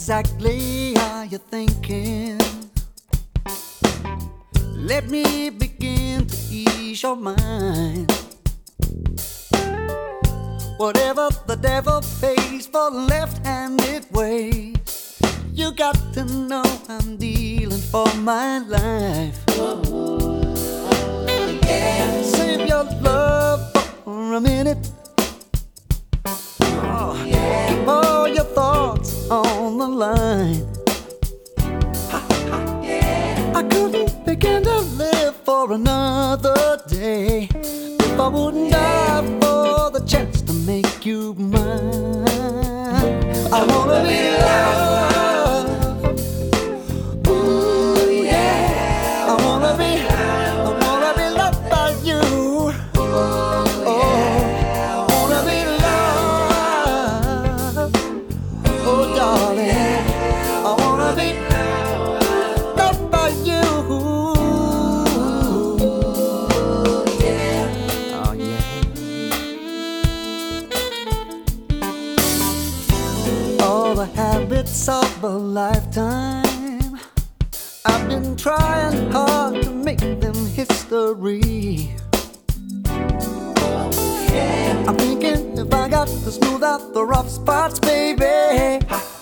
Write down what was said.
exactly are you thinking? Let me begin to ease your mind. Whatever the devil pays for left-handed ways, you got to know I'm dealing for my life. Yeah. Save your love for a minute. Yeah. Keep all your thoughts on the line. Yeah. I couldn't begin to live for another day if I wouldn't die for the chance to make you mine. I wanna be loved. Ooh, yeah. I wanna be loved by you. Oh, I wanna be loved. Oh, darling, I wanna be loved by you. Oh, yeah. All the habits of a lifetime, I've been trying hard to make them history. I'm thinking if I got to smooth out the rough spots, baby,